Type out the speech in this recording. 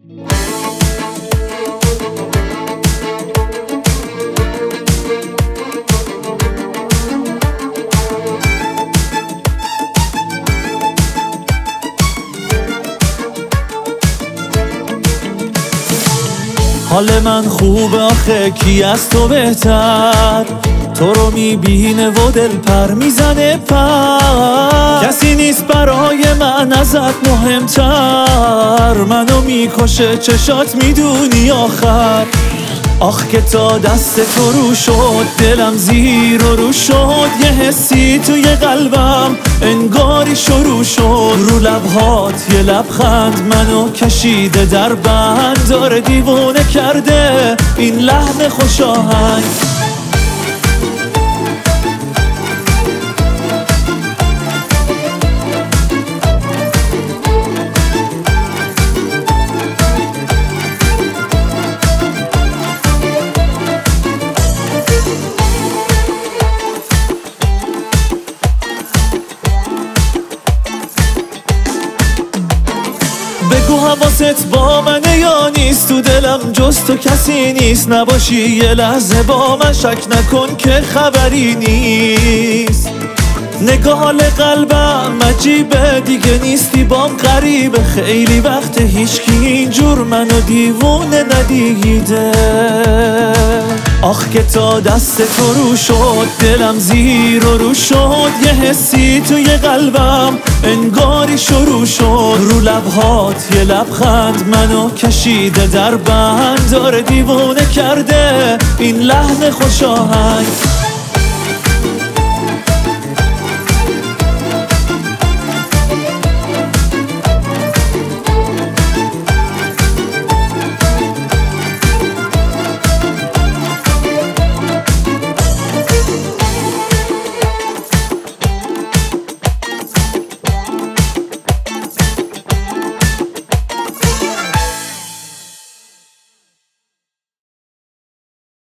حال من خوبه آخه کی از تو بهتر، تو رو میبینه و دل پر میزنه پر. کسی نیست برای من ازت مهمتر، منو میکشه چشات میدونی آخر. آخ که تا دست تو رو شد دلم زیر و رو شد، یه حسی توی قلبم انگاری شروع شد. رو لبهات یه لبخند منو کشیده در بند، داره دیوونه کرده این لحن خوش آهنگ. بگو حواست با منه یا نیست، تو دلم جز تو کسی نیست. نباشی یه لحظه با من شک نکن که خبری نیست. نگاه قلبم عجیبه دیگه نیستی بام غریبه، خیلی وقت هیچکی اینجور منو دیوونه ندیده. آخ که تا دست تو رو شد دلم زیر و رو شد، یه حسی توی قلبم انگاری شروع شد. رو لبهات یه لبخند منو کشیده در بند، داره دیوونه کرده این لحن خوش آهنگ.